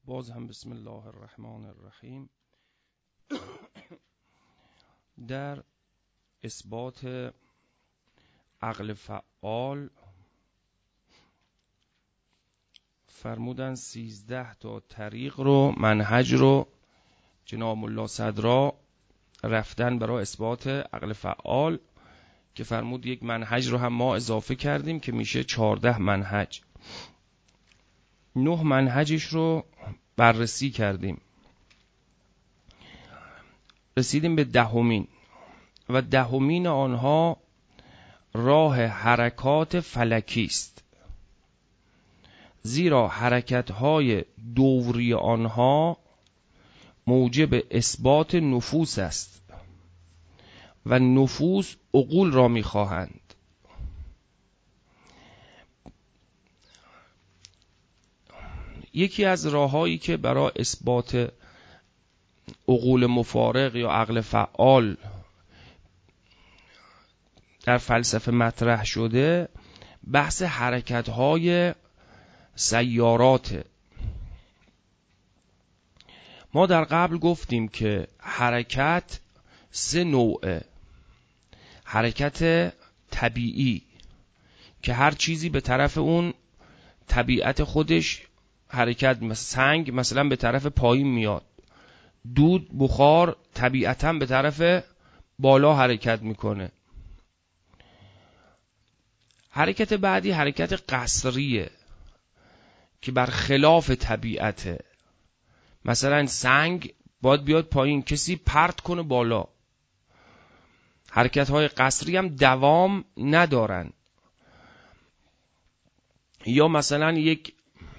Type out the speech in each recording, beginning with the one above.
باز هم بسم الله الرحمن الرحیم. در اثبات عقل فعال فرمودن 13 تا طریق رو، منهج رو جناب ملا صدرا رفتن برای اثبات عقل فعال که فرمود یک منهج رو هم ما اضافه کردیم که میشه 14 منهج. 9 منهجش رو بررسی کردیم، رسیدیم به 10مین و 10مین آنها راه حرکات فلکی است، زیرا حرکت‌های دوری آنها موجب اثبات نفوس است و نفوس عقول را می‌خواهند. یکی از راه‌هایی که برای اثبات عقول مفارق یا عقل فعال در فلسفه مطرح شده بحث حرکت‌های سیارات. ما در قبل گفتیم که حرکت 3 نوعه: حرکت طبیعی که هر چیزی به طرف اون طبیعت خودش حرکت، مثل سنگ مثلا به طرف پایین میاد، دود بخار طبیعتاً به طرف بالا حرکت میکنه. حرکت بعدی حرکت قصریه که بر خلاف طبیعته، مثلا سنگ باید بیاد پایین، کسی پرت کنه بالا. حرکت های قصری هم دوام ندارن. یا مثلا یک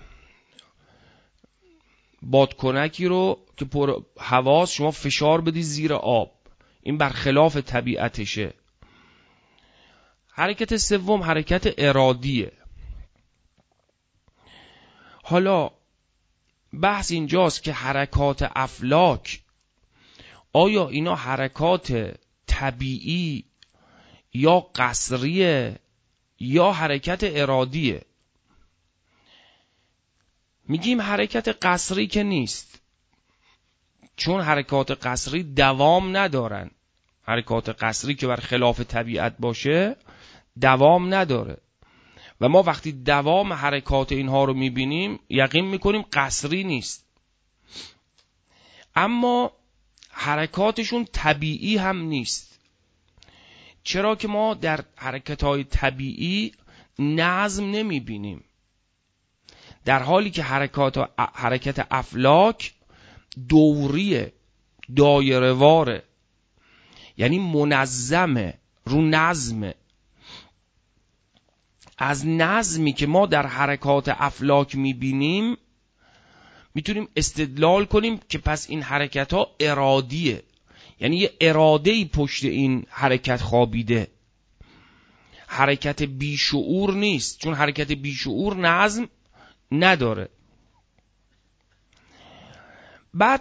بادکنکی رو که پر هواست شما فشار بدی زیر آب، این بر خلاف طبیعتشه. حرکت سوم حرکت ارادیه. حالا بحث اینجاست که حرکات افلاک آیا اینا حرکات طبیعی یا قصریه یا حرکت ارادیه؟ میگیم حرکت قصری که نیست، چون حرکات قصری دوام ندارن. حرکات قصری که بر خلاف طبیعت باشه دوام نداره و ما وقتی دوام حرکات اینها رو میبینیم یقین میکنیم قصری نیست. اما حرکاتشون طبیعی هم نیست، چرا که ما در حرکت‌های طبیعی نظم نمیبینیم، در حالی که حرکت افلاک دوریه، دایره واره، یعنی منظمه، رو نظمه. از نظمی که ما در حرکات افلاک میبینیم میتونیم استدلال کنیم که پس این حرکت ها ارادیه، یعنی یه اراده‌ای پشت این حرکت خوابیده، حرکت بیشعور نیست، چون حرکت بیشعور نظم نداره. بعد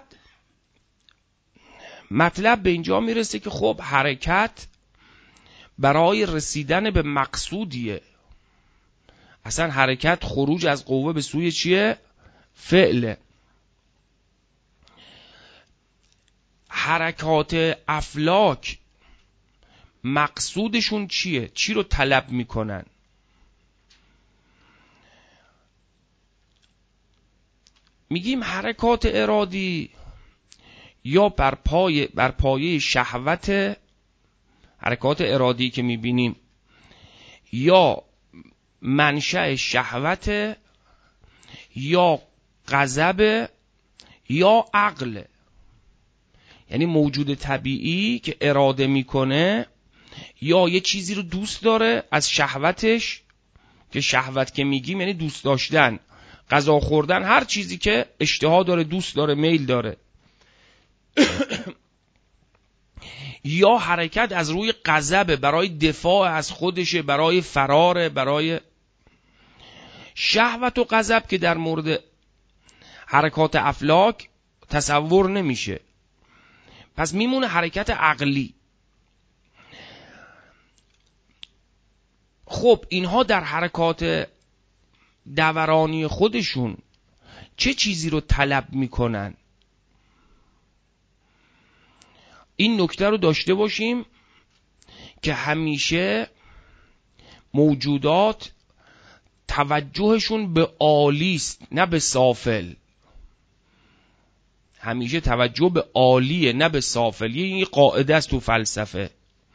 مطلب به اینجا میرسه که خب حرکت برای رسیدن به مقصودیه. اصلا حرکت خروج از قوه به سوی چیه؟ فعله. حرکات افلاک مقصودشون چیه؟ چی رو طلب میکنن؟ میگیم حرکات ارادی یا بر پایه شهوت، حرکات ارادی که میبینیم یا منشأ شهوت یا غضب یا عقل، یعنی موجود طبیعی که اراده میکنه یا یه چیزی رو دوست داره از شهوتش، که شهوت که میگیم یعنی دوست داشتن، غذا خوردن، هر چیزی که اشتها داره، دوست داره، میل داره. یا حرکت از روی غضب، برای دفاع از خودشه، برای فراره، برای شهوت و غضب که در مورد حرکات افلاک تصور نمیشه. پس میمونه حرکت عقلی. خب اینها در حرکات دورانی خودشون چه چیزی رو طلب میکنن. این نکته رو داشته باشیم که همیشه موجودات توجهشون به عالی است نه به سافل. همیشه توجه به عالیه نه به سافل. این قاعده است تو فلسفه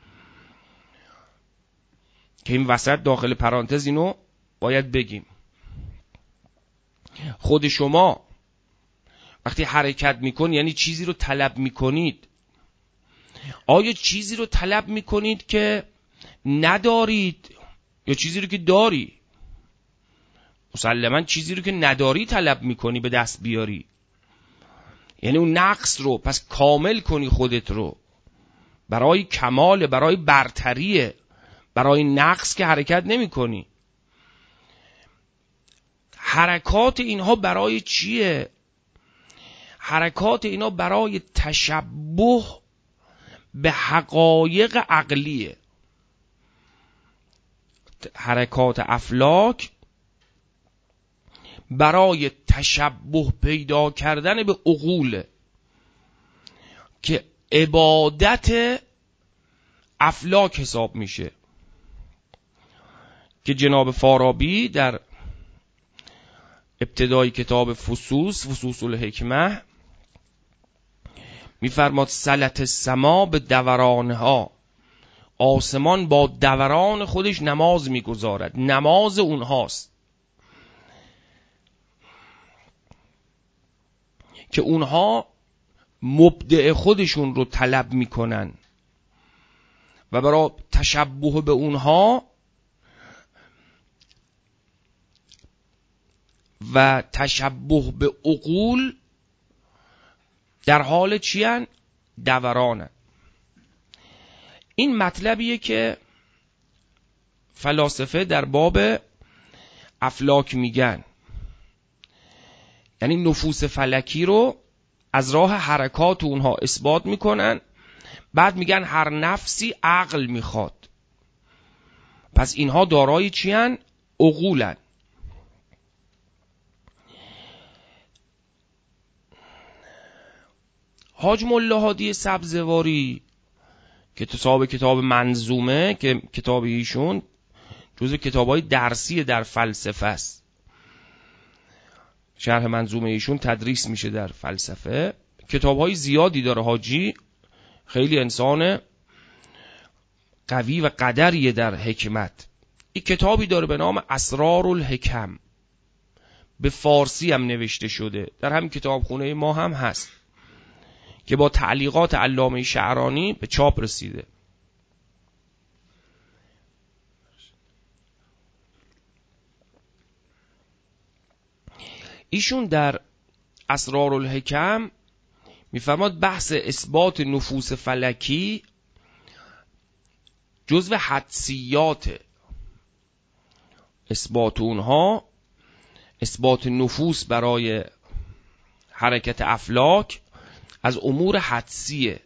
که این وسط داخل پرانتز اینو باید بگیم. خود شما وقتی حرکت میکنید یعنی چیزی رو طلب میکنید. آیا چیزی رو طلب میکنید که ندارید یا چیزی رو که داری؟ مسلماً چیزی رو که نداری طلب میکنی به دست بیاری، یعنی اون نقص رو پس کامل کنی خودت رو. برای کمال، برای برتریه، برای نقص که حرکت نمی کنی. حرکات اینها برای چیه؟ حرکات اینها برای تشبه به حقایق عقلیه. حرکات افلاک برای تشبه پیدا کردن به عقول که عبادت افلاک حساب میشه، که فارابی در ابتدای کتاب فصوص الحکمه میفرماد سلط السما به دورانها، آسمان با دوران خودش نماز میگذارد، نماز اونهاست که اونها مبدع خودشون رو طلب میکنن و برای تشبه به اونها و تشبه به عقول در حال چیان؟ دورانه. این مطلبیه که فلاسفه در باب افلاک میگن، یعنی نفوس فلکی رو از راه حرکات اونها اثبات میکنن. بعد میگن هر نفسی عقل میخواد، پس اینها دارای چیان؟ عقولن. حاج ملا هادی سبزواری که کتاب منظومه، که کتاب ایشون جزو کتابای درسی در فلسفه است، شرح منظومه ایشون تدریس میشه در فلسفه. کتابهای زیادی داره حاجی، خیلی انسان قوی و قدریه در حکمت. این کتابی داره به نام اسرار الحکم، به فارسی هم نوشته شده، در همین کتابخونه ما هم هست که با تعلیقات علامه شعرانی به چاپ رسیده. ایشون در اسرار الحکم میفرماد بحث اثبات نفوس فلکی جزو حدسیات. اثبات اونها، اثبات نفوس برای حرکت افلاک از امور حدسیه.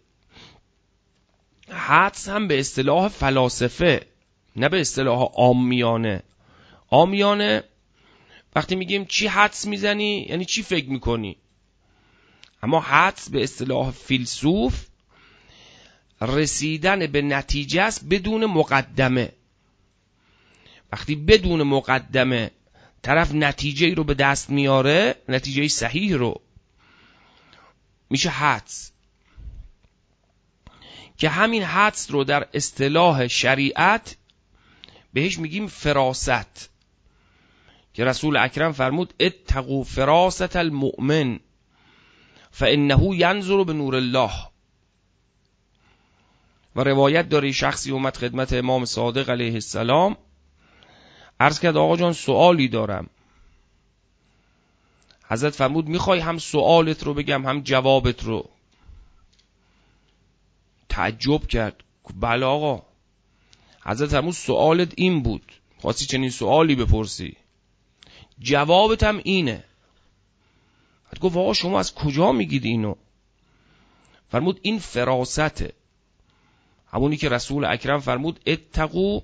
حدس هم به اصطلاح فلاسفه، نه به اصطلاح عامیانه. عامیانه وقتی میگیم چی حدس میزنی یعنی چی فکر میکنی، اما حدس به اصطلاح فیلسوف رسیدن به نتیجه است بدون مقدمه. وقتی بدون مقدمه طرف نتیجه رو به دست میاره، نتیجه صحیح رو، میشه حدس. که همین حدس رو در اصطلاح شریعت بهش میگیم فراست، که رسول اکرم فرمود اتقوا فراست المؤمن فانه ینظر بنور الله. و روایت داره شخصی اومد خدمت امام صادق علیه السلام، عرض کرد آقا جان سوالی دارم. حضرت فرمود میخوای هم سوالت رو بگم هم جوابت رو؟ تعجب کرد، بله آقا. حضرت فرمود سوالت این بود، خواستی چنین سوالی بپرسی، جوابت هم اینه. گفت آقا شما از کجا میگید اینو؟ فرمود این فراسته، همونی که رسول اکرم فرمود اتقوا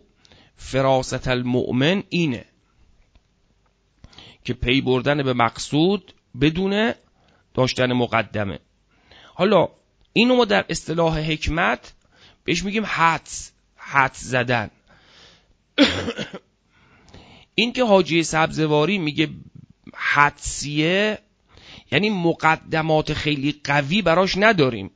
فراست المؤمن، اینه که پی بردن به مقصود بدون داشتن مقدمه. حالا اینو ما در اصطلاح حکمت بهش میگیم حدس زدن. این که حاجی سبزواری میگه حدسیه، یعنی مقدمات خیلی قوی براش نداریم.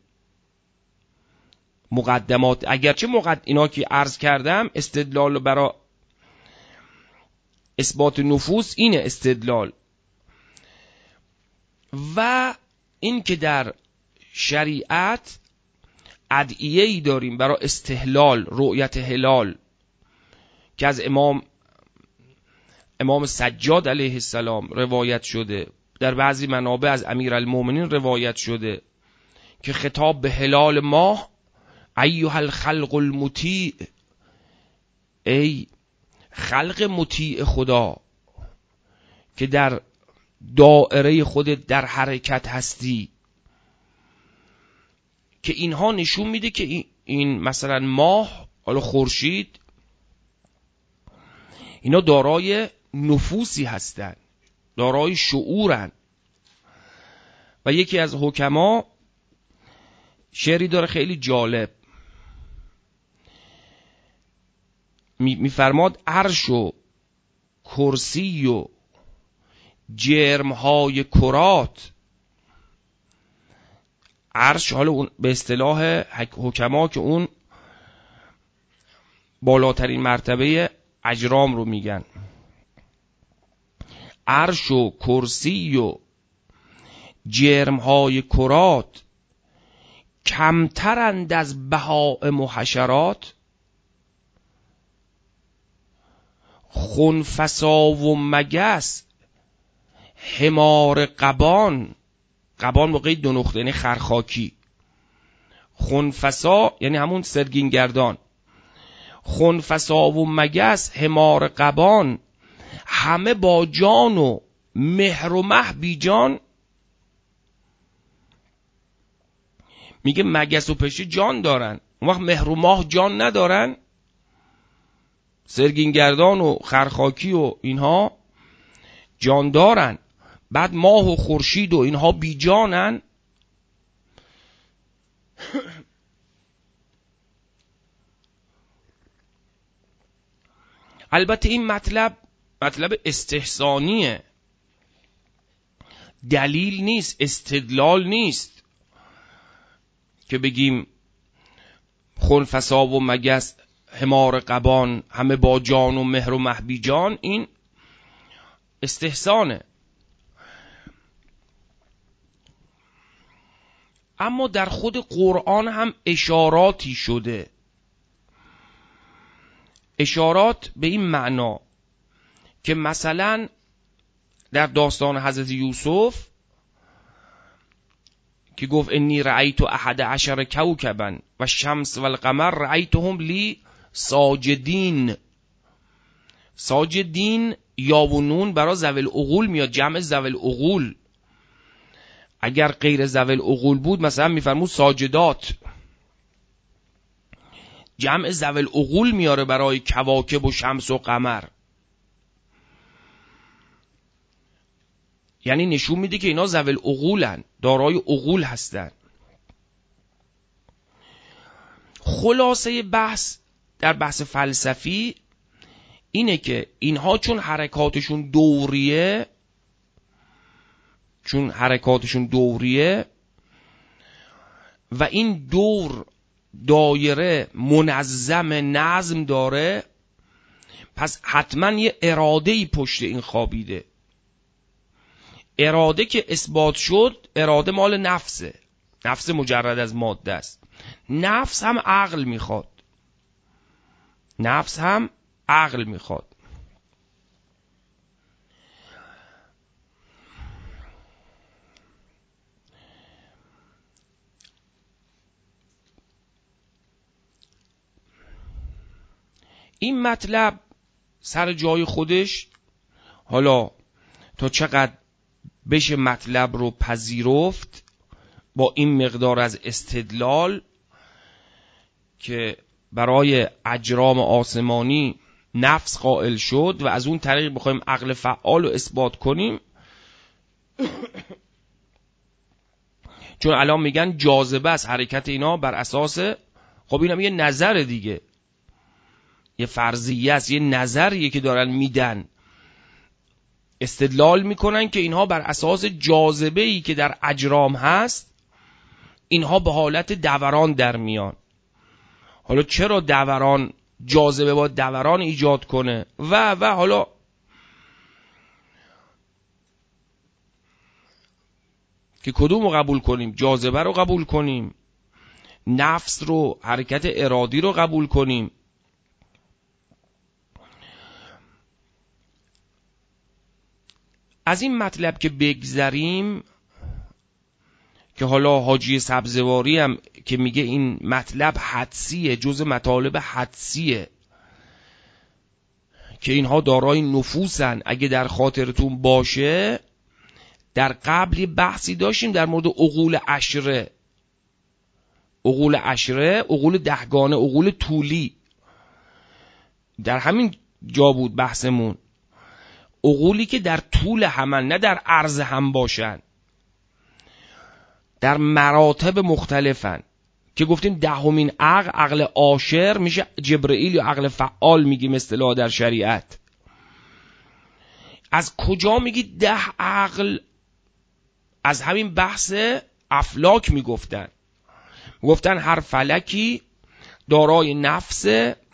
مقدمات اگرچه اینا که عرض کردم استدلال برای اثبات نفوس اینه استدلال، و این که در شریعت ادعیه‌ای داریم برای استهلال رؤیت هلال که از امام سجاد علیه السلام روایت شده، در بعضی منابع از امیرالمومنین روایت شده که خطاب به هلال ماه ایها الخلق المطیع، ای خلق مطیع خدا که در دائره خودت در حرکت هستی، که اینها نشون میده که این مثلا ماه، حالا خورشید، اینا دارای نفوسی هستن، دارای شعورن. و یکی از حکما شعری داره خیلی جالب، میفرماد عرش و کرسی و جرمهای کرات. عرش حالا اون به اصطلاح حکما که اون بالاترین مرتبه اجرام رو میگن، عرش و کرسی و جرمهای کرات کمترند از بهائم و حشرات، خنفسا و مگس حمار قبان، قبان با قید دو نقطه یعنی خرخاکی، خنفسا یعنی همون سرگین گردان، خنفسا و مگس حمار قبان همه با جان و مهر و مه بی جان. میگه مگس و پشه جان دارن، اون وقت مهر و ماه جان ندارن، سرگین گردان و خرخاکی و اینها جان دارن، بعد ماه و خورشید و اینها بی جانن. البته این مطلب استحسانیه، دلیل نیست، استدلال نیست که بگیم خنفسا و مگس حمار قبان همه با جان و مهر و مه بی جان. این استحسانه. اما در خود قرآن هم اشاراتی شده، اشارات به این معنا که مثلا در داستان حضرت یوسف که گفت انی رأیت 11 کوکبا و الشمس و القمر رأیتهم لی ساجدین. ساجدین یا و نون برای ذوی العقول میاد، جمع ذوی العقول. اگر غیر ذوی العقول بود مثلا میفرمود ساجدات، جمع ذوی العقول میاره برای کواکب و شمس و قمر. یعنی نشون میده که اینا ذوی العقولن، دارای عقول هستن. خلاصه بحث در بحث فلسفی اینه که اینها چون حرکاتشون دوریه و این دایره منظم نظم داره، پس حتما یه اراده‌ای پشت این خوابیده. اراده که اثبات شد، اراده مال نفسه، نفس مجرد از ماده است. نفس هم عقل میخواد. این مطلب سر جای خودش، حالا تا چقدر بشه مطلب رو پذیرفت با این مقدار از استدلال که برای اجرام آسمانی نفس قائل شد و از اون طریق بخوایم عقل فعال رو اثبات کنیم، چون الان میگن جاذبه است، حرکت اینا بر اساس، خب اینم یه نظر دیگه، یه فرضیه است، یه نظریه که دارن میدن، استدلال میکنن که اینها بر اساس جاذبه‌ای که در اجرام هست اینها به حالت دوران در میان. حالا چرا دوران، جاذبه با دوران ایجاد کنه و حالا که کدوم رو قبول کنیم؟ جاذبه رو قبول کنیم، نفس رو، حرکت ارادی رو قبول کنیم؟ از این مطلب که بگذریم، که حالا حاجی سبزواری هم که میگه این مطلب حدسیه، جز مطالب حدسیه که اینها دارای نفوسن، اگه در خاطرتون باشه در قبل یه بحثی داشتیم در مورد عقول عشره، عقول دهگانه، عقول طولی، در همین جا بود بحثمون، عقولی که در طول همن نه در عرض هم باشن، در مراتب مختلفن، که گفتیم دهمین عقل عاشر میشه جبرئیل یا عقل فعال میگیم اصطلاح در شریعت. از کجا میگی 10 عقل؟ از همین بحث افلاک میگفتن هر فلکی دارای نفس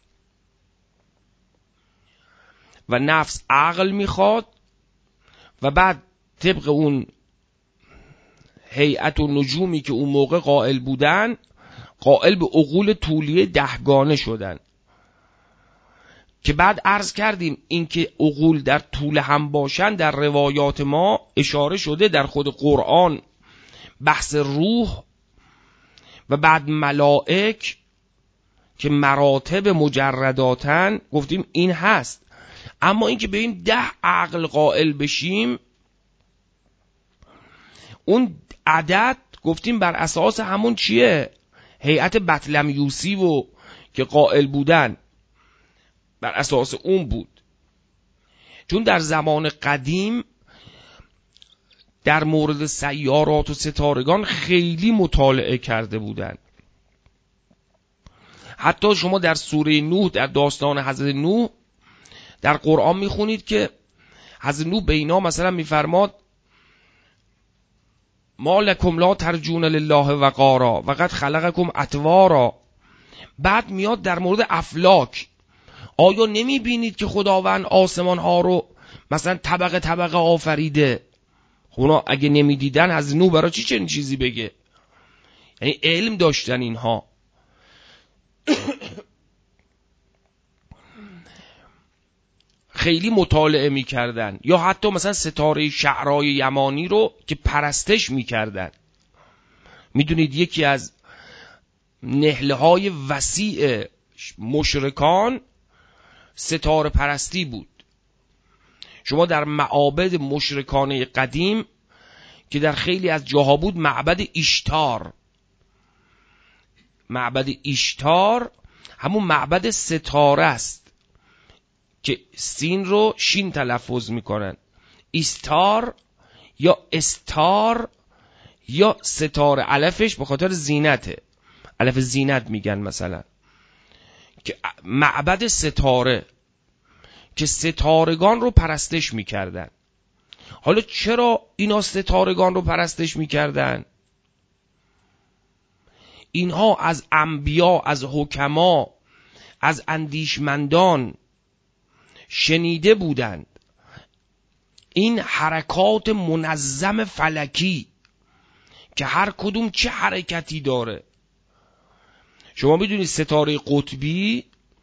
و نفس عقل میخواد و بعد طبق اون هیئت و نجومی که اون موقع قائل بودن، قائل به عقول طولی دهگانه شدن، که بعد عرض کردیم اینکه عقول در طول هم باشن در روایات ما اشاره شده، در خود قرآن بحث روح و بعد ملائک که مراتب مجرداتن، گفتیم این هست. اما اینکه به این 10 عقل قائل بشیم، اون عدد گفتیم بر اساس همون چیه؟ هیئت بطلمیوسی و که قائل بودن بر اساس اون بود. چون در زمان قدیم در مورد سیارات و ستارگان خیلی مطالعه کرده بودن. حتی شما در سوره نوح، در داستان حضرت نوح در قرآن میخونید که حضرت نوح به اینا مثلا میفرماد ما لکم لا ترجون لله وقارا و قد خلقکم اطوارا. بعد میاد در مورد افلاک، آیا نمی بینید که خداوند آسمان ها رو مثلا طبقه طبقه آفریده؟ اونا اگه نمی دیدن از نو برای چی چنین چیزی بگه؟ یعنی علم داشتن اینها. خیلی مطالعه میکردن. یا حتی مثلا ستاره شعرای یمانی رو که پرستش میکردن. میدونید یکی از نهله های وسیع مشرکان ستاره پرستی بود. شما در معابد مشرکانه قدیم که در خیلی از جاها بود، معبد ایشتار همون معبد ستاره است که سین رو شین تلفظ میکنن، ایستار یا استار یا ستاره، الفش به خاطر زینته، الف زینت میگن مثلا، که معبد ستاره که ستارگان رو پرستش میکردن. حالا چرا اینا ستارگان رو پرستش میکردن؟ اینها از انبیا، از حکما، از اندیشمندان شنیده بودند این حرکات منظم فلکی که هر کدوم چه حرکتی داره. شما میدونید ستاره قطبی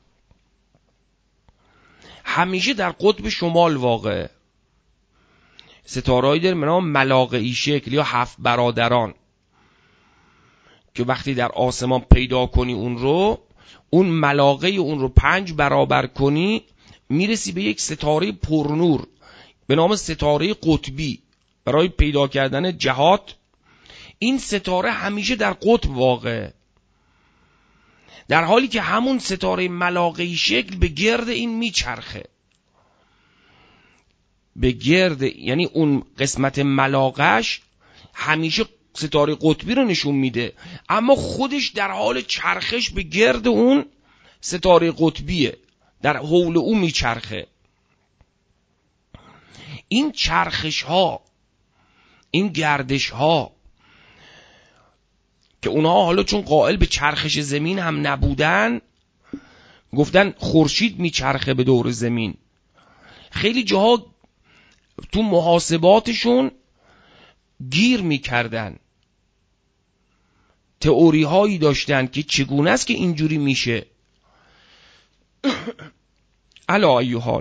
همیشه در قطب شمال واقعه. ستارهایی داره به نام ملاقعی شکل یا 7 برادران که وقتی در آسمان پیدا کنی اون ملاقه اون رو 5 برابر کنی، میرسی به یک ستاره پرنور به نام ستاره قطبی. برای پیدا کردن جهات این ستاره همیشه در قطب واقعه، در حالی که همون ستاره ملاقعی شکل به گرد این میچرخه. به گرد، یعنی اون قسمت ملاقش همیشه ستاره قطبی رو نشون میده، اما خودش در حال چرخش به گرد اون ستاره قطبیه، در حول او میچرخه. این چرخش ها، این گردش ها که اونها حالا چون قائل به چرخش زمین هم نبودن، گفتن خورشید میچرخه به دور زمین. خیلی جاها تو محاسباتشون گیر میکردن، تئوری هایی داشتن که چگونه است که اینجوری میشه. علی ای حال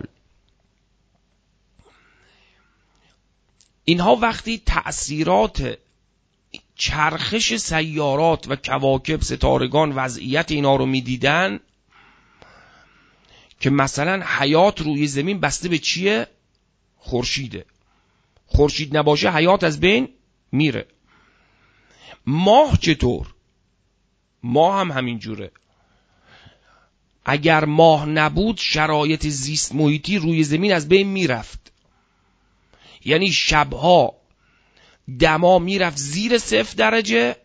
اینها وقتی تأثیرات چرخش سیارات و کواکب، ستارگان، وضعیت اینا رو میدیدن که مثلا حیات روی زمین بسته به چیه؟ خورشیده. خورشید نباشه حیات از بین میره. ماه چطور؟ ماه هم همین جوره. اگر ماه نبود شرایط زیست محیطی روی زمین از بین میرفت، یعنی شبها دما میرفت زیر 0 درجه،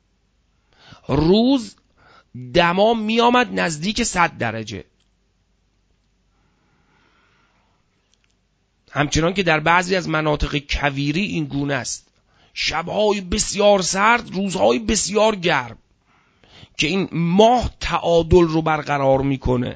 روز دما میامد نزدیک 100 درجه. همچنان که در بعضی از مناطق کویری این گونه است، شبهای بسیار سرد، روزهای بسیار گرم، که این ماه تعادل رو برقرار میکنه.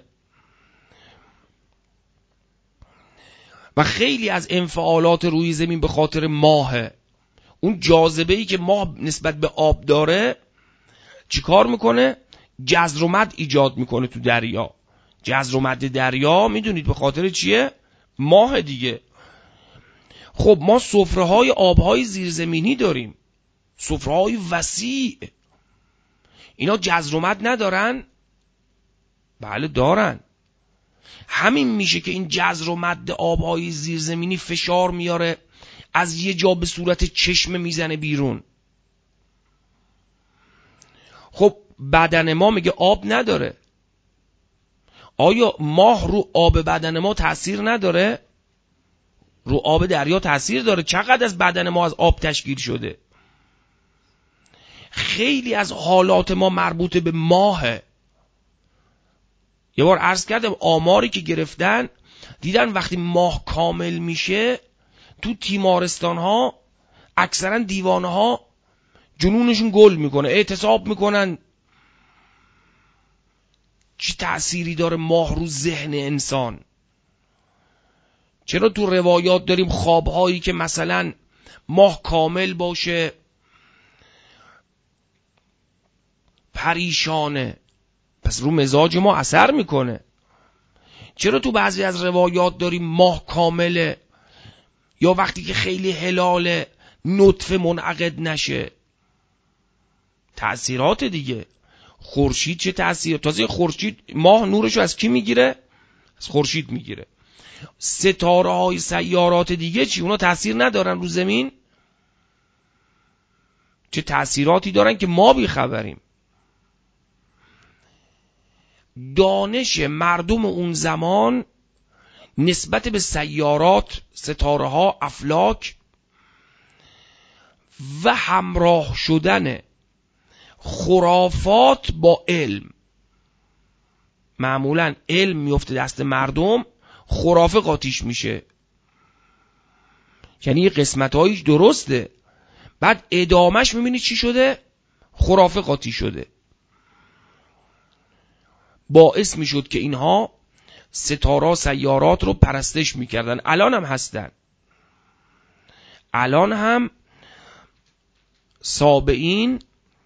و خیلی از انفعالات روی زمین به خاطر ماهه. اون جاذبه‌ای که ماه نسبت به آب داره چیکار میکنه؟ جزر و مد ایجاد میکنه تو دریا. جزر و مد دریا میدونید به خاطر چیه؟ ماه دیگه. خب ما سفره‌های آبهای زیرزمینی داریم، سفره‌های وسیع. اینا جزر و مد ندارن؟ بله دارن. همین میشه که این جزر و مد آبهای زیرزمینی فشار میاره، از یه جا به صورت چشمه میزنه بیرون. خب بدن ما میگه آب نداره. آیا ماه رو آب بدن ما تأثیر نداره؟ رو آب دریا تأثیر داره. چقدر از بدن ما از آب تشکیل شده؟ خیلی از حالات ما مربوط به ماهه. یه بار عرض کردم آماری که گرفتن، دیدن وقتی ماه کامل میشه تو تیمارستان ها اکثرا دیوانه ها جنونشون گل میکنه، اعتصاب میکنن. چه تأثیری داره ماه رو ذهن انسان؟ چرا تو روایات داریم خوابهایی که مثلا ماه کامل باشه پریشانه؟ پس رو مزاج ما اثر میکنه. چرا تو بعضی از روایات داریم ماه کامله، یا وقتی که خیلی هلال نطفه منعقد نشه؟ تأثیرات دیگه. خورشید چه تأثیر؟ تازه خورشید، ماه نورشو از کی میگیره؟ از خورشید میگیره. ستاره های سیارات دیگه چی؟ اونا تأثیر ندارن رو زمین؟ چه تأثیراتی دارن که ما بیخبریم؟ دانش مردم اون زمان نسبت به سیارات، ستاره ها، افلاک و همراه شدن خرافات با علم، معمولا علم میفته دست مردم، خرافه قاطیش میشه. یعنی یه قسمت‌هایش درسته، بعد ادامش میبینی چی شده؟ خرافه قاطی شده. باعث میشد که اینها ستاره سیارات رو پرستش میکردن. الان هم هستن. الان هم سابعین،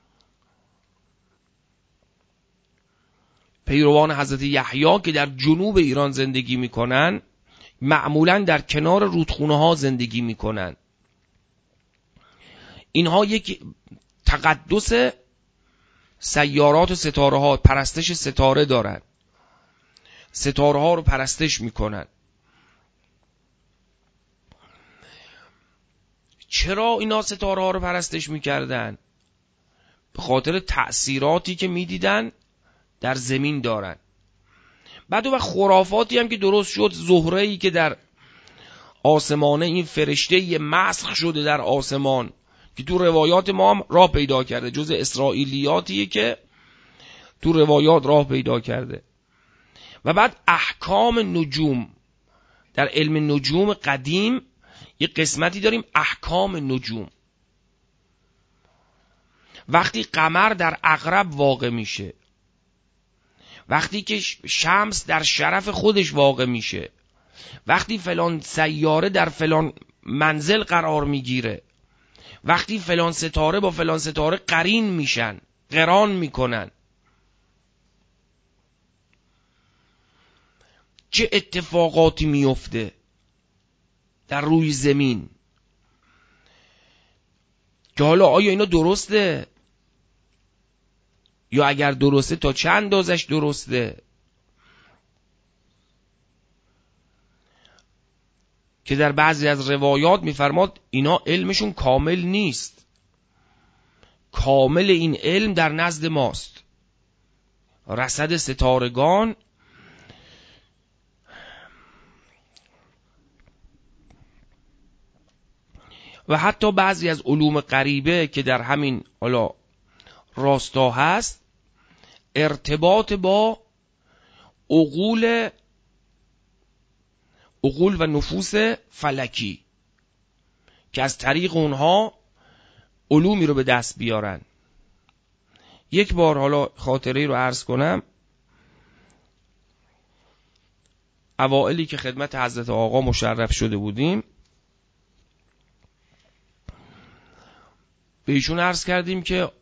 پیروان حضرت یحیی که در جنوب ایران زندگی میکنن، معمولا در کنار رودخونه ها زندگی میکنن. اینها یک تقدس سیارات و ستاره ها، پرستش ستاره دارن، ستاره ها رو پرستش میکنن. چرا اینا ستاره ها رو پرستش میکردن؟ به خاطر تأثیراتی که میدیدن در زمین دارن. بعد و خرافاتی هم که درست شد، زهره‌ای که در آسمانه، این فرشته مسخ شده در آسمان که تو روایات ما هم راه پیدا کرده، جز اسرائیلیاتیه که تو روایات راه پیدا کرده. و بعد احکام نجوم، در علم نجوم قدیم یه قسمتی داریم احکام نجوم. وقتی قمر در عقرب واقع میشه، وقتی که شمس در شرف خودش واقع میشه، وقتی فلان سیاره در فلان منزل قرار میگیره، وقتی فلان ستاره با فلان ستاره قرین میشن، قران میکنن، چه اتفاقاتی میفته در روی زمین که حالا آیا اینا درسته یا اگر درسته تا چند اندازش درسته، که در بعضی از روایات میفرماد اینا علمشون کامل نیست، کامل این علم در نزد ماست. رصد ستارگان و حتی بعضی از علوم غریبه که در همین حالا راستا هست، ارتباط با عقول و نفوس فلکی که از طریق اونها علومی رو به دست بیارن. یک بار حالا خاطره رو عرض کنم، اوائلی که خدمت حضرت آقا مشرف شده بودیم، به ایشون عرض کردیم که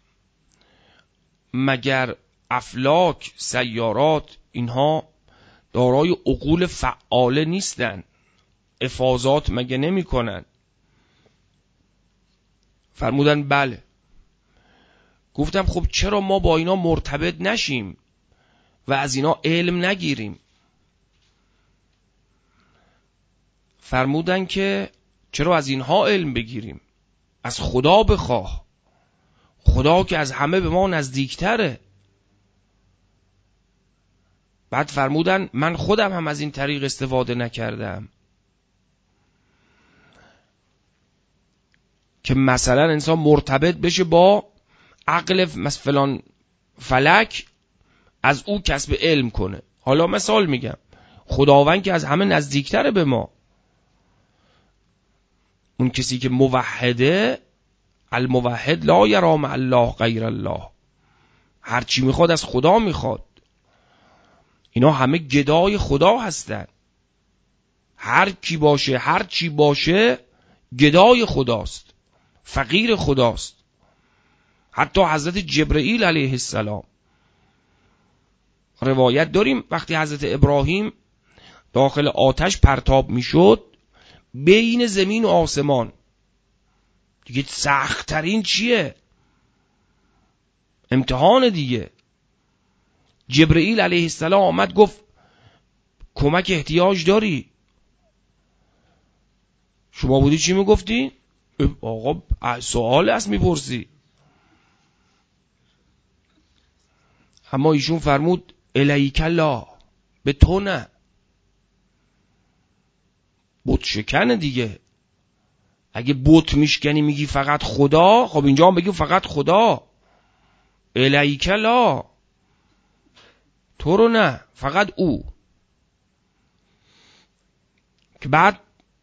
مگر افلاک، سیارات، اینها دارای عقول فعاله نیستن؟ افاضات مگه نمی کنن؟ فرمودن بله. گفتم خب چرا ما با اینا مرتبط نشیم و از اینا علم نگیریم؟ فرمودن که چرا از اینها علم بگیریم؟ از خدا بخواه، خدا که از همه به ما نزدیکتره. بعد فرمودن من خودم هم از این طریق استفاده نکردم، که مثلا انسان مرتبط بشه با عقل فلان فلک، از او کسب علم کنه. حالا مثال میگم، خداوند که از همه نزدیکتره به ما. اون کسی که موحده، الموحد لا یرا مع الله غیر الله، هرچی میخواد از خدا میخواد. اینا همه گدای خدا هستن، هر کی باشه هر چی باشه گدای خداست، فقیر خداست. حتی حضرت جبرئیل علیه السلام روایت داریم وقتی حضرت ابراهیم داخل آتش پرتاب میشد بین زمین و آسمان، دیگه سخت‌ترین چیه؟ امتحان دیگه. جبرئیل علیه السلام آمد گفت کمک احتیاج داری؟ شما بودی چی میگفتی؟ آقا سوال است میپرسی. اما ایشون فرمود الیک لا، به تو نه. بت شکنه دیگه. اگه بت میشکنی میگی فقط خدا، خب اینجا هم بگی فقط خدا. الیک لا، تو رو نه، فقط او. که بعد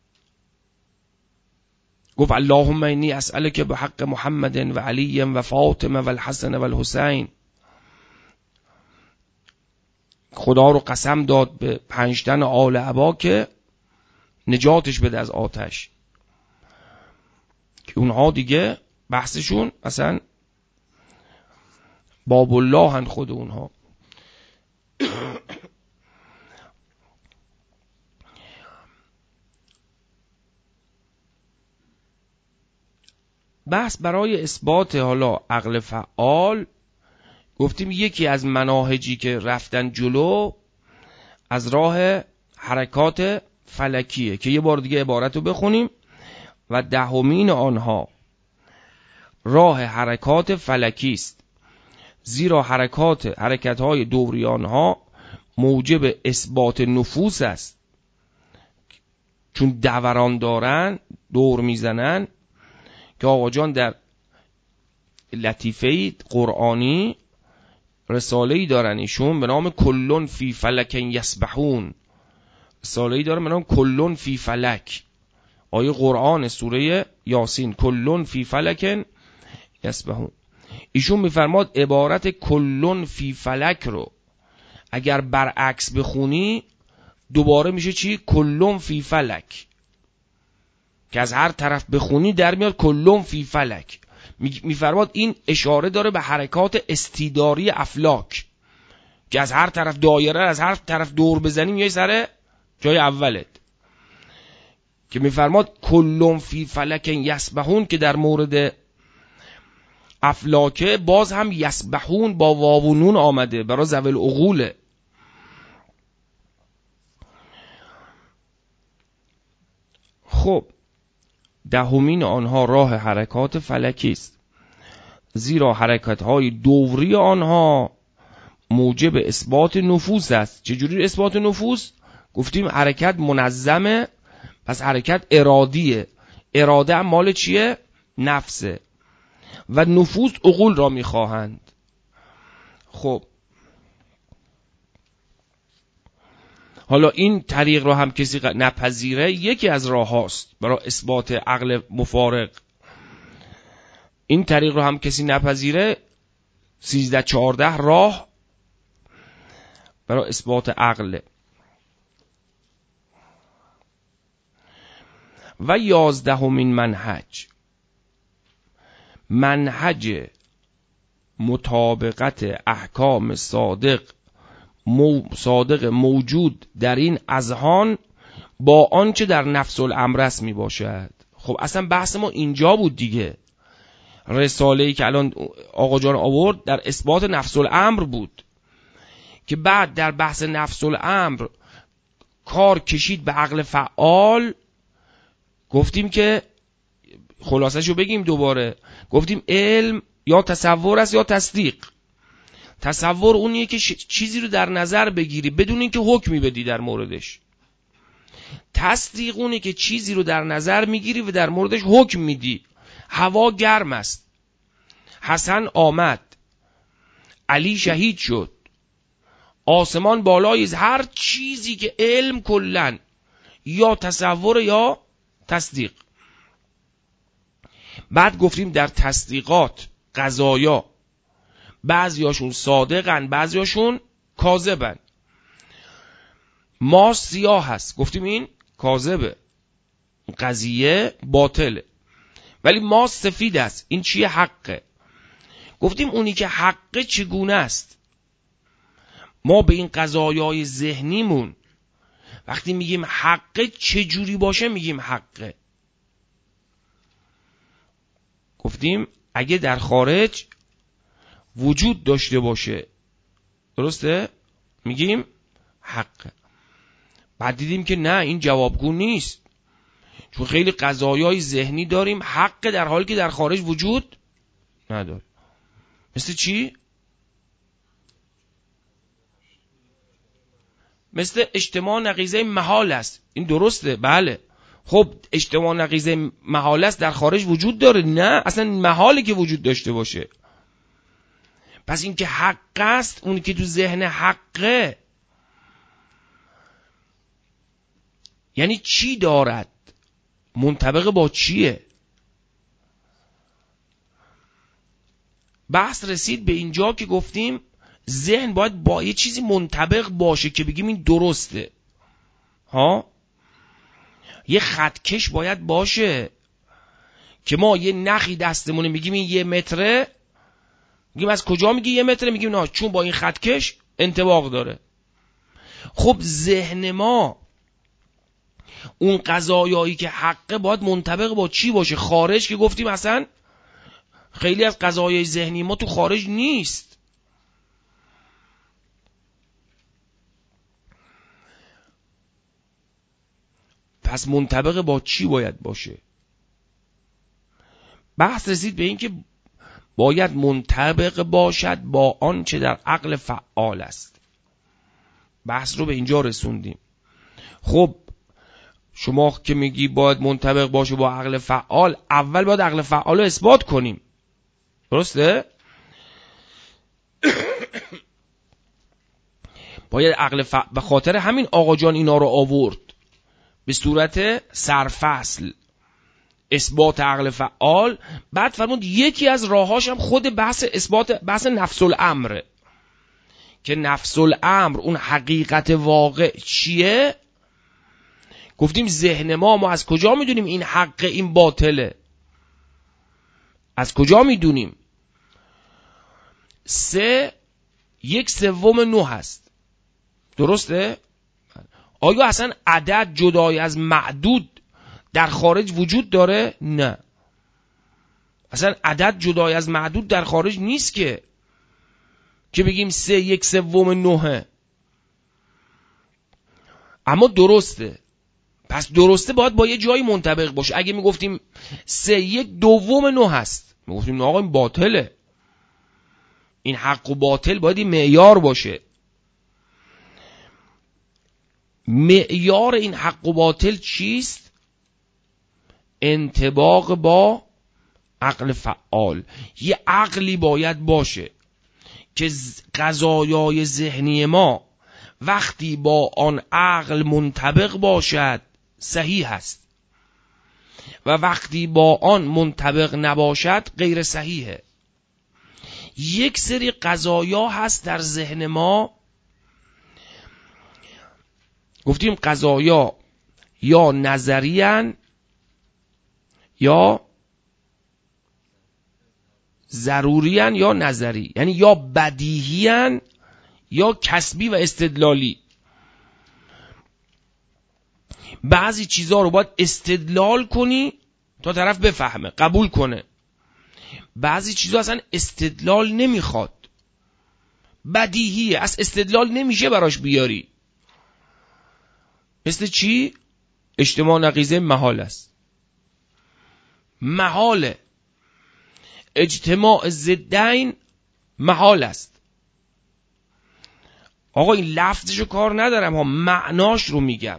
گفت اللهم انی اسألک بحق محمد و علی و فاطمه و الحسن و الحسین. خدا رو قسم داد به 5 تن آل عبا که نجاتش بده از آتش، که اونها دیگه بحثشون اصلا باب الله هن خود اونها. بحث برای اثبات حالا عقل فعال، گفتیم یکی از مناهجی که رفتن جلو از راه حرکات فلکیه که یه بار دیگه عبارت رو بخونیم. و 10مین آنها راه حرکات فلکی است، زیرا حرکت‌های دوری آنها موجب اثبات نفوس است چون دوران دارن، دور میزنن، که آقا جان در لطیفه قرآنی رساله‌ای دارن ایشون به نام کلون فی فلک یسبحون. رساله‌ای دارن به نام کلون فی فلک، آیه قرآن سوره یاسین، کلون فی فلک یسبحون. ایشون میفرماد عبارت کلون فی فلک رو اگر برعکس بخونی دوباره میشه چی؟ کلون فی فلک، که از هر طرف بخونی در میاد کلون فی فلک. میفرماد این اشاره داره به حرکات استیداری افلاک، که از هر طرف دایره، از هر طرف دور بزنی میای سر جای اولت. که میفرماد کلون فی فلک یسبحون، که در مورد افلاکه باز هم یسبحون با واو و نون آمده برای ذوی العقوله. خب دهمین آنها راه حرکات فلکی است، زیرا حرکت‌های دوری آنها موجب اثبات نفوس است. چجوری اثبات نفوس؟ گفتیم حرکت منظمه، پس حرکت ارادیه. اراده هم مال چیه؟ نفسه. و نفوس عقول را میخواهند. خب حالا این طریق را هم کسی نپذیره، یکی از راه هاست برای اثبات عقل مفارق. این طریق را هم کسی نپذیره، 13-14 راه برای اثبات عقل. و 11مین منهج مطابقت احکام صادق موجود در این اذهان با آنچه در نفس الامر است می باشد. خب اصلا بحث ما اینجا بود دیگه. رساله‌ای که الان آقا جان آورد در اثبات نفس الامر بود، که بعد در بحث نفس الامر کار کشید به عقل فعال. گفتیم که خلاصه‌شو بگیم دوباره، گفتیم علم یا تصور است یا تصدیق. تصور اونیه که چیزی رو در نظر بگیری بدون اینکه حکمی بدی در موردش. تصدیق اونیه که چیزی رو در نظر میگیری و در موردش حکم میدی. هوا گرم است، حسن آمد، علی شهید شد، آسمان بالایی است. هر چیزی که علم کلن یا تصور یا تصدیق. بعد گفتیم در تصدیقات قضایا بعضیاشون صادقن بعضیاشون کاذبن. ماس سیاه هست، گفتیم این کاذبه، قضیه باطله. ولی ماس سفید است، این چیه؟ حقه. گفتیم اونی که حقه چگونه است؟ ما به این قضایای ذهنیمون وقتی میگیم حقه چجوری باشه میگیم حقه؟ گفتیم اگه در خارج وجود داشته باشه، درسته؟ میگیم حقه. بعد دیدیم که نه، این جوابگو نیست، چون خیلی قضایای ذهنی داریم حق در حالی که در خارج وجود نداره. مثل چی؟ مثل اجتماع نقیضه محال است. این درسته، بله. خب اجتماع نقیضه محال است در خارج وجود داره؟ نه، اصلا محاله که وجود داشته باشه. پس این که حق است، اون که تو ذهن حقه، یعنی چی دارد؟ منطبق با چیه؟ بحث رسید به اینجا که گفتیم ذهن باید با یه چیزی منطبق باشه که بگیم این درسته. ها، یه خطکش باید باشه که ما یه نخی دستمونه میگیم این 1 متره، میگیم از کجا میگی 1 متره؟ میگیم نه، چون با این خطکش انطباق داره. خب ذهن ما اون قضایایی که حقه باید منطبق با چی باشه؟ خارج که گفتیم اصلا خیلی از قضایای ذهنی ما تو خارج نیست. پس منطبق با چی باید باشه؟ بحث رسید به این که باید منطبق باشد با آنچه در عقل فعال است. بحث رو به اینجا رسوندیم. خب شما که میگی باید منطبق باشه با عقل فعال، اول باید عقل فعال رو اثبات کنیم. درسته؟ باید عقل به خاطر همین آقا جان اینا رو آورد به صورت سرفصل اثبات عقل فعال. بعد فرمود یکی از راهاش هم خود بحث اثبات بحث نفس الامره، که نفس الامر اون حقیقت واقع چیه. گفتیم ذهن ما از کجا میدونیم این حق این باطله؟ از کجا میدونیم؟ 3 1/3 هست. درسته؟ آیا اصلا عدد جدای از معدود در خارج وجود داره؟ نه، اصلا عدد جدای از معدود در خارج نیست که بگیم 3 1/3. اما درسته. پس درسته باید با یه جایی منطبق باشه. اگه میگفتیم 3 1/2 هست، میگفتیم آقا این باطله، این حق و باطل باید این معیار باشه. معیار این حق و باطل چیست؟ انطباق با عقل فعال. یه عقلی باید باشه که قضایای ذهنی ما وقتی با آن عقل منطبق باشد صحیح هست و وقتی با آن منطبق نباشد غیر صحیحه. یک سری قضایا هست در ذهن ما، گفتیم قضایا یا نظریان یا ضروریان یا نظری، یعنی یا بدیهیان یا کسبی و استدلالی. بعضی چیزها رو باید استدلال کنی تا طرف بفهمه قبول کنه، بعضی چیزها اصلا استدلال نمیخواد، بدیهیه، از استدلال نمیشه براش بیاری. مثل چی؟ اجتماع نقیضه محال است، محاله. اجتماع ضدین محال است. آقا این لفظشو کار ندارم ها، معناش رو میگم،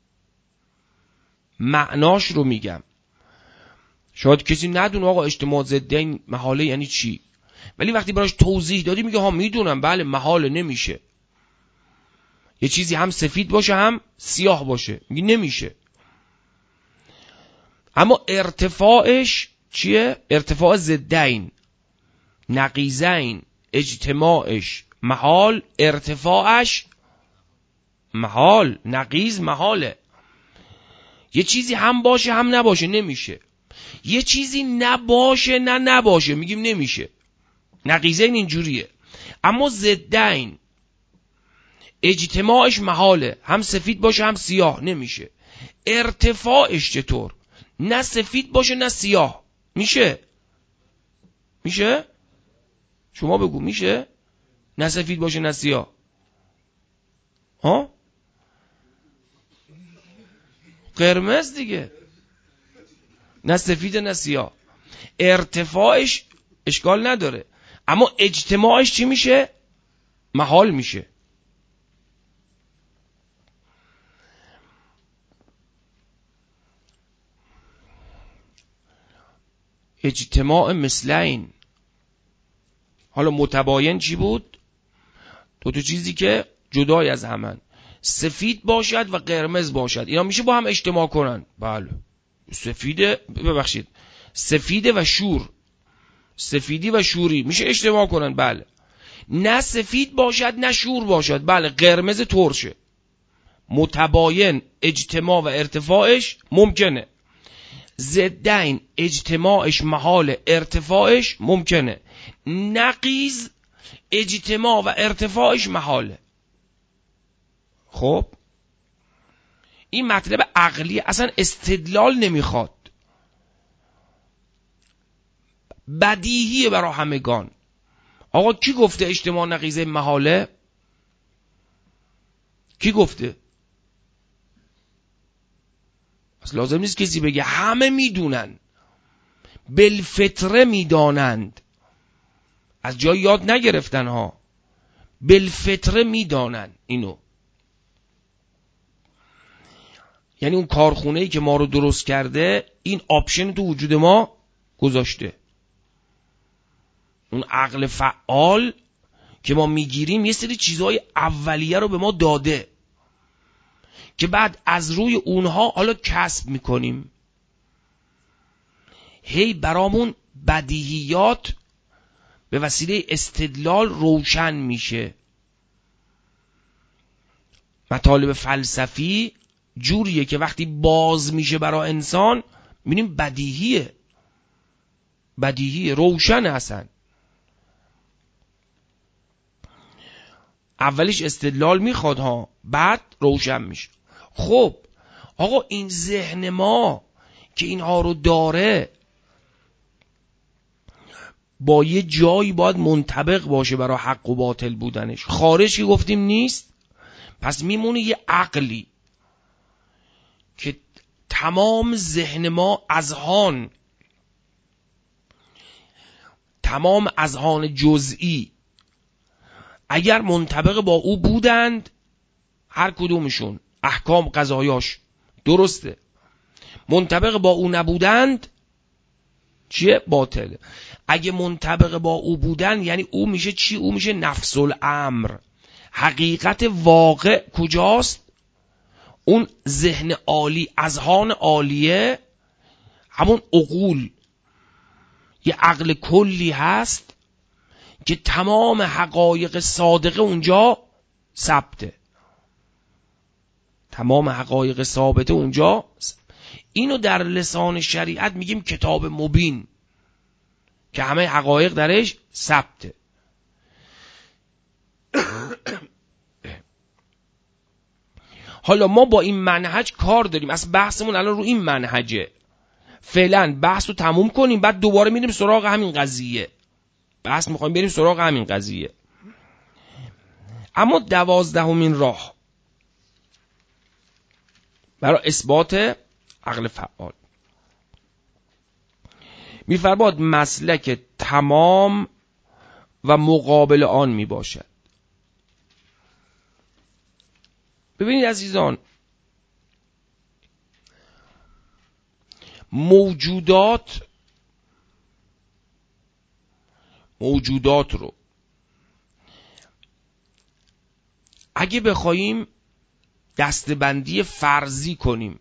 معناش رو میگم. شاید کسی ندونه آقا اجتماع ضدین محاله یعنی چی، ولی وقتی براش توضیح دادی میگه ها میدونم، بله محاله، نمیشه. یه چیزی هم سفید باشه هم سیاه باشه، میگه نمیشه. اما ارتفاعش چیه؟ ارتفاع ضدین نقیضین، اجتماعش محال، ارتفاعش محال، نقیض محاله. یه چیزی هم باشه هم نباشه نمیشه، یه چیزی نباشه نه نباشه میگیم نمیشه. نقیضین اینجوریه. اما ضدین اجتماعش محاله، هم سفید باشه هم سیاه، نمیشه. ارتفاعش چطور؟ نه سفید باشه نه سیاه، میشه؟ میشه؟ شما بگو میشه؟ نه سفید باشه نه سیاه. ها؟ قرمز دیگه، نه سفید نه سیاه. ارتفاعش اشکال نداره، اما اجتماعش چی میشه؟ محال میشه. اجتماع مثلین. حالا متباین چی بود؟ دو چیزی که جدای از همن، سفید باشد و قرمز باشد، اینا میشه با هم اجتماع کنن. بله. سفید و شور، سفیدی و شوری میشه اجتماع کنن. بله. نه سفید باشد نه شور باشد، بله قرمز ترشه. متباین اجتماع و ارتفاعش ممکنه. ضدین اجتماعش محال، ارتفاعش ممکنه. نقیض اجتماع و ارتفاعش محاله. خب این مطلب عقلی اصلا استدلال نمیخواد، بدیهیه برای همگان. آقا کی گفته اجتماع نقیضه محاله؟ کی گفته؟ اصلا لازم نیست کسی بگه، همه میدونن، بالفطره میدانند، از جای یاد نگرفتن ها، بالفطره میدانن اینو. یعنی اون کارخونه‌ای که ما رو درست کرده این آپشن تو وجود ما گذاشته. اون عقل فعال که ما میگیریم یه سری چیزهای اولیه رو به ما داده که بعد از روی اونها حالا کسب میکنیم. هی برامون بدیهیات به وسیله استدلال روشن میشه. مطالب فلسفی جوریه که وقتی باز میشه برای انسان میبینیم بدیهیه روشن هستن. اولش استدلال میخواد ها، بعد روشن میشه. خب آقا این ذهن ما که اینها رو داره با یه جایی باید منطبق باشه برای حق و باطل بودنش. خارج که گفتیم نیست، پس میمونه یه عقلی که تمام ذهن ما تمام اذهان جزئی اگر منطبق با او بودند، هر کدومشون احکام قضایاش درسته، منطبق با او نبودند چیه؟ باطله. اگه منطبق با او بودن یعنی او میشه چی؟ او میشه نفس الامر. حقیقت واقع کجاست؟ اون ذهن عالی، اذهان عالیه، همون عقول. یه عقل کلی هست که تمام حقایق صادقه اونجا ثبته، تمام حقایق ثابته اونجا. اینو در لسان شریعت میگیم کتاب مبین که همه حقایق درش ثبته. حالا ما با این منهج کار داریم، اصلا بحثمون الان رو این منهجه. فعلا بحث رو تموم کنیم، بعد دوباره میریم سراغ همین قضیه. بحث میخوایم بریم سراغ همین قضیه. اما 12مین راه برای اثبات عقل فعال میفرماد مسلک تمام و مقابل آن میباشد. ببینید عزیزان، موجودات رو اگه بخوایم دسته‌بندی فرضی کنیم،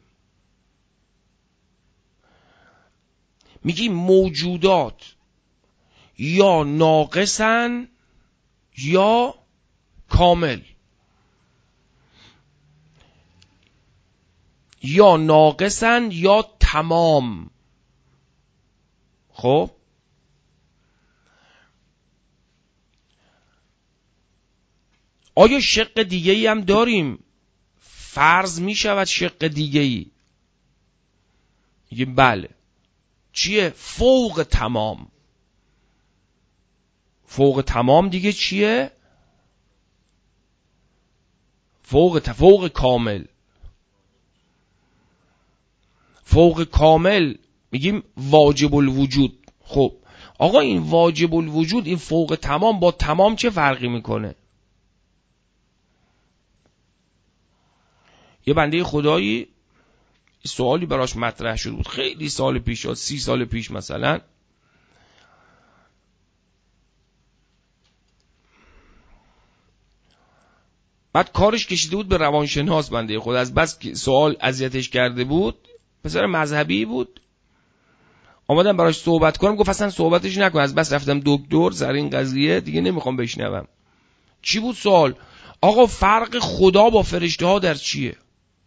میگیم موجودات یا ناقصن یا کامل، یا ناقصن یا تمام. خب آیا شق دیگه ای هم داریم؟ فرض می شود شق دیگه ای؟ میگیم بله. چیه؟ فوق تمام. فوق تمام دیگه چیه؟ فوق کامل. فوق کامل میگیم واجب الوجود. خب آقا این واجب الوجود، این فوق تمام با تمام چه فرقی میکنه؟ یه بنده خدایی سوالی براش مطرح شد بود خیلی سال پیش، 30 سال پیش مثلا. بعد کارش کشیده بود به روانشناس بنده خدا، از بس که سوال اذیتش کرده بود. پسر مذهبی بود. آمدم براش صحبت کنم، گفت اصلا صحبتش نکن، از بس رفتم دکتر سر این قضیه دیگه نمیخوام بشنوم. چی بود سوال؟ آقا فرق خدا با فرشته ها در چیه؟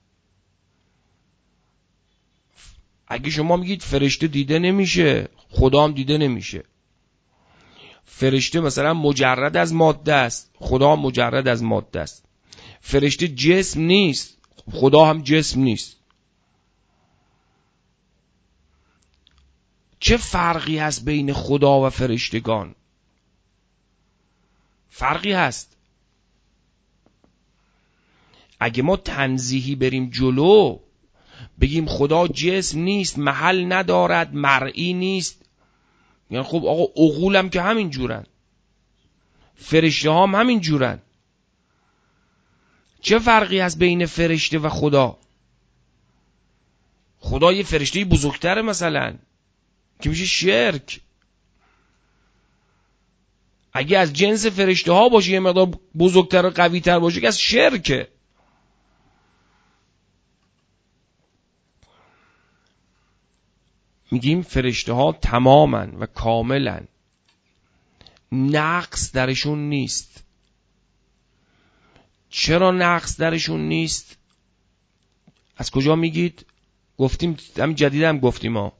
اگه شما میگید فرشته دیده نمیشه، خدا هم دیده نمیشه. فرشته مثلا مجرد از ماده است، خدا هم مجرد از ماده است. فرشته جسم نیست، خدا هم جسم نیست. چه فرقی هست بین خدا و فرشتگان؟ فرقی هست. اگه ما تنزیهی بریم جلو، بگیم خدا جسم نیست، محل ندارد، مرئی نیست، یعنی خب آقا عقولم که همین جورن، فرشته هم همین جورن. چه فرقی هست بین فرشته و خدا؟ خدا یه فرشته بزرگتره مثلا که میشه شرک. اگه از جنس فرشته ها باشه یه مقدار بزرگتر و قوی تر باشه که از شرکه. میگیم فرشته ها تمامن و کاملن، نقص درشون نیست. چرا نقص درشون نیست؟ از کجا میگید؟ گفتیم همین جدیدم گفتیم ها،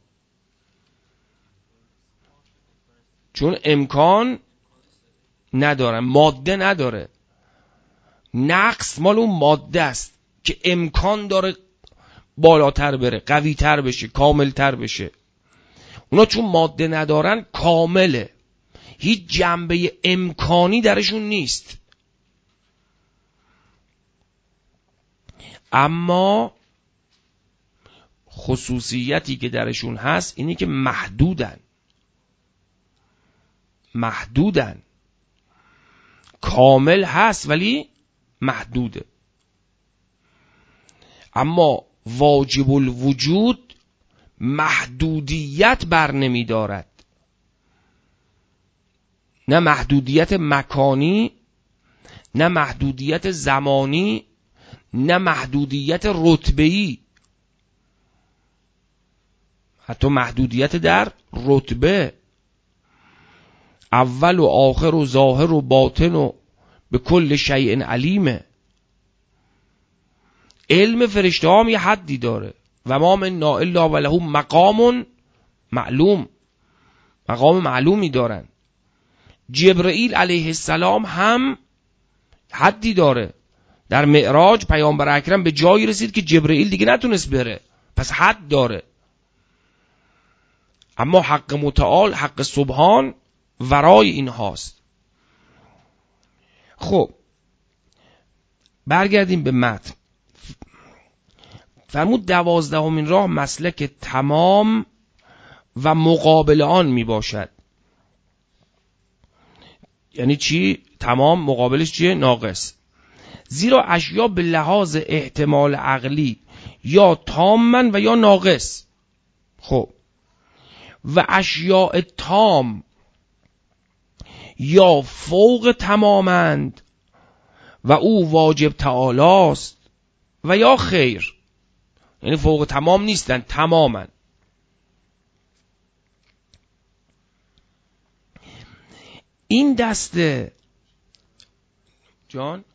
چون امکان ندارن، ماده نداره. نقص مال اون ماده است که امکان داره بالاتر بره، قوی تر بشه، کامل تر بشه. اونا چون ماده ندارن کامله، هیچ جنبه امکانی درشون نیست. اما خصوصیتی که درشون هست اینی که محدودن. کامل هست ولی محدوده. اما واجب الوجود محدودیت بر نمی دارد، نه محدودیت مکانی، نه محدودیت زمانی، نه محدودیت رتبه‌ای، حتی محدودیت در رتبه. اول و آخر و ظاهر و باطن و به کل شیء علیمه. علم فرشته هم یه حدی داره. و ما منا الا وله مقام معلوم، مقام معلومی دارن. جبرئیل علیه السلام هم حدی داره. در معراج پیامبر اکرم به جایی رسید که جبرئیل دیگه نتونست بره، پس حد داره. اما حق متعال، حق سبحان ورای این هاست. خب برگردیم به متن. فرمود 12مین راه مسلک تمام و مقابل آن می باشد. یعنی چی؟ تمام مقابلش چیه؟ ناقص. زیرا اشیا به لحاظ احتمال عقلی یا تامن و یا ناقص. خب و اشیاء تام یا فوق تمامند و او واجب تعالی است و یا خیر، یعنی فوق تمام نیستن، تمامن. این دسته جان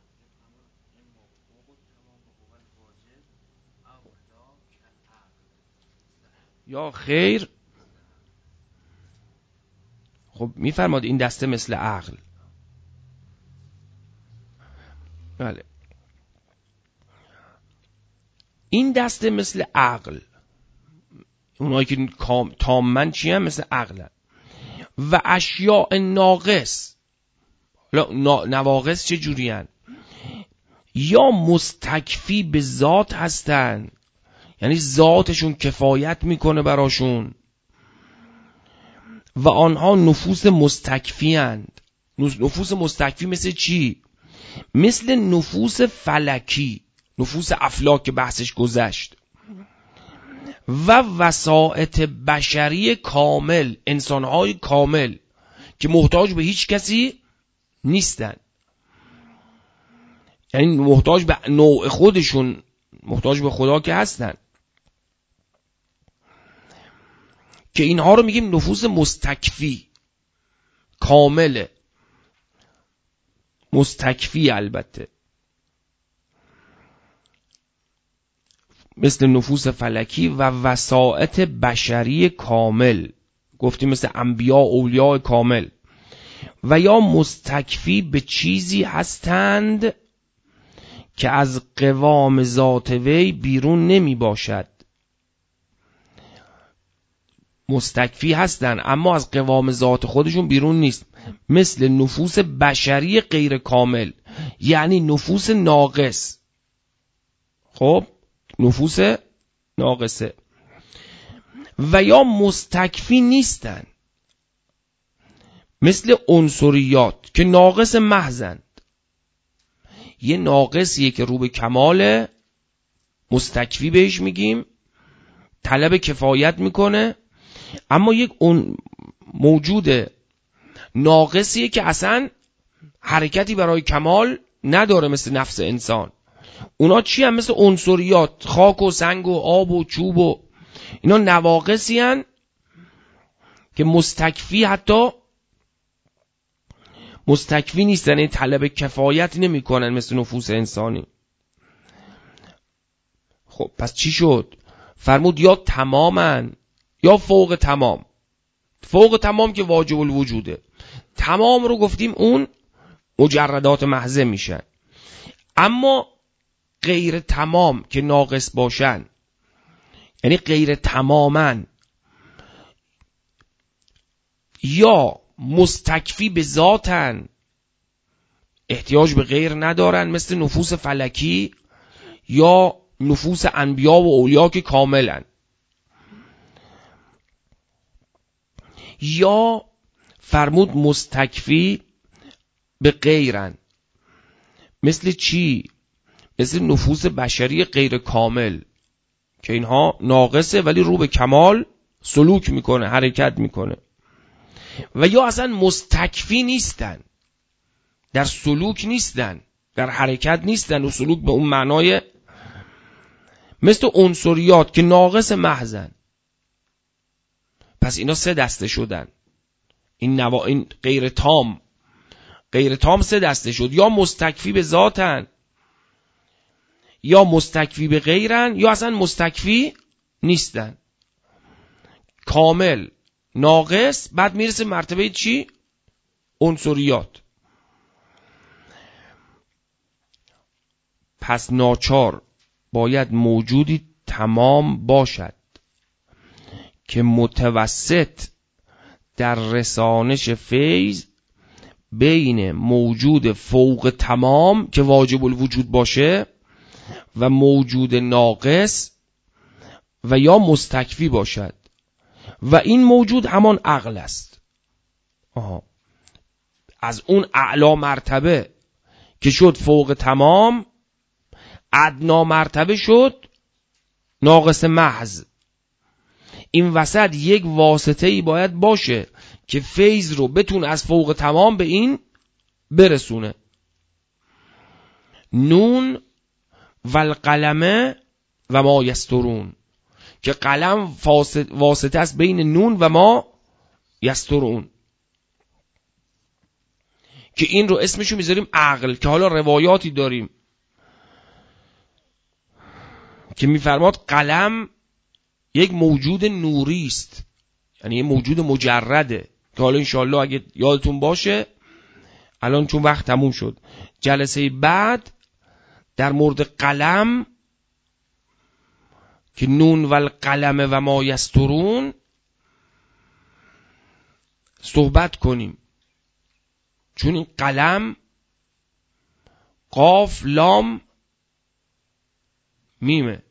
یا خیر، خب میفرماد این دسته مثل عقل. بله این دسته مثل عقل، اونایی که تامن چی هم؟ مثل عقل. و اشیاء ناقص، نواقص چه جوری هن؟ یا مستکفی به ذات هستن، یعنی ذاتشون کفایت میکنه براشون، و آنها نفوس مستکفی هند. نفوس مستکفی مثل چی؟ مثل نفوس فلکی، نفوس افلاک که بحثش گذشت. و وسائط بشری کامل، انسانهای کامل که محتاج به هیچ کسی نیستن، یعنی محتاج به نوع خودشون، محتاج به خدا که هستن، که اینها رو میگیم نفوس مستکفی، کامله، مستکفی البته، مثل نفوس فلکی و وسائط بشری کامل، گفتیم مثل انبیاء اولیاء کامل. و یا مستکفی به چیزی هستند که از قوام ذات وی بیرون نمی باشد. مستکفی هستن اما از قوام ذات خودشون بیرون نیست، مثل نفوس بشری غیر کامل، یعنی نفوس ناقص. خب نفوس ناقصه. و یا مستکفی نیستن، مثل عنصریات که ناقص محضند. یه ناقصیه که رو به کمال، مستکفی بهش میگیم، طلب کفایت میکنه، اما یک اون موجود ناقصیه که اصلا حرکتی برای کمال نداره، مثل نفس انسان. اونا چی هم؟ مثل عنصریات، خاک و سنگ و آب و چوب و اینا نواقصی هن که مستکفی نیستن، یعنی طلب کفایت نمی کنن مثل نفوس انسانی. خب پس چی شد؟ فرمود یا تمامن یا فوق تمام. فوق تمام که واجب الوجوده، تمام رو گفتیم اون مجردات محضه میشن. اما غیر تمام که ناقص باشن، یعنی غیر تمامن، یا مستکفی به ذاتن، احتیاج به غیر ندارن، مثل نفوس فلکی یا نفوس انبیا و اولیا که کاملن، یا فرمود مستکفی به غیرن. مثل چی؟ مثل نفوس بشری غیر کامل که اینها ناقصه ولی رو به کمال سلوک میکنه، حرکت میکنه. و یا اصلا مستکفی نیستن، در سلوک نیستن، در حرکت نیستن و سلوک به اون معنای، مثل عنصریات که ناقص محضن. پس اینا سه دسته شدن. این غیر تام سه دسته شد، یا مستکفی به ذاتن، یا مستکفی به غیرن، یا اصلا مستکفی نیستن. کامل، ناقص، بعد میرسه مرتبه چی؟ عنصریات. پس ناچار باید موجودی تمام باشد که متوسط در رسانش فیض بین موجود فوق تمام که واجب الوجود باشه و موجود ناقص و یا مستکفی باشد، و این موجود همان عقل است. از اون اعلا مرتبه که شد فوق تمام، ادنا مرتبه شد ناقص محض. این وسط یک واسطه‌ای باید باشه که فیض رو بتونه از فوق تمام به این برسونه. نون و القلم و ما یسترون، که قلم واسطه است بین نون و ما یسترون، که این رو اسمشو میذاریم عقل. که حالا روایاتی داریم که میفرماد قلم یک موجود نوری است، یعنی یک موجود مجرده، که حالا انشاءالله اگه یادتون باشه، الان چون وقت تموم شد، جلسه بعد در مورد قلم که نون و القلم و ما یسترون صحبت کنیم. چون این قلم قاف لام میمه،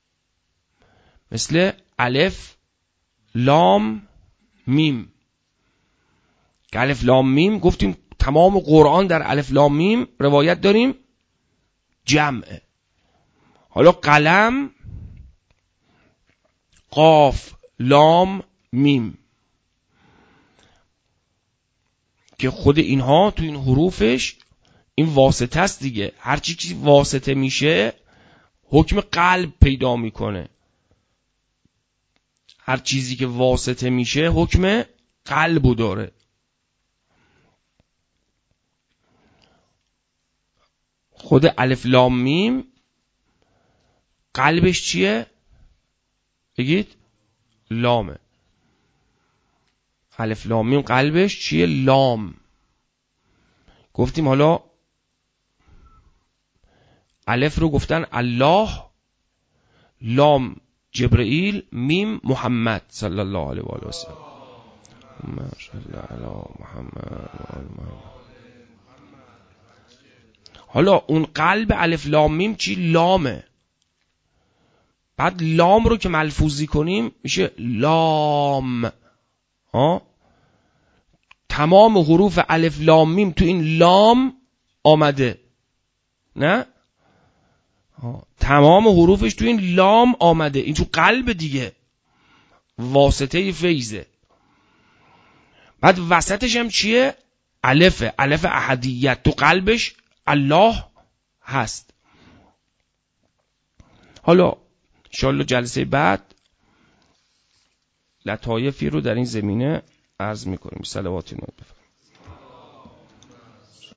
مثل الف لام میم. که الف لام میم گفتیم تمام قرآن در الف لام میم روایت داریم جمعه. حالا قلم قاف لام میم، که خود اینها تو این حروفش این واسطه است دیگه. هر چیزی واسطه میشه حکم قلب پیدا میکنه. هر چیزی که واسطه میشه حکم قلبو داره. خود الف لام میم قلبش چیه؟ بگید لامه. الف لام میم قلبش چیه؟ لام. گفتیم حالا الف رو گفتن الله، لام جبرئیل، میم محمد صلی الله علیه و آله و سلم. حالا اون قلب الف لام میم چی؟ لامه. بعد لام رو که ملفوظی کنیم میشه لام. تمام حروف الف لام میم تو این لام آمده، نه؟ تمام حروفش تو این لام آمده. این تو قلب دیگه. واسطه فیضه. بعد وسطش هم چیه؟ الف احدیت، تو قلبش الله هست. حالا انشالله جلسه بعد لطایفی رو در این زمینه عرض میکنیم. صلوات نبی.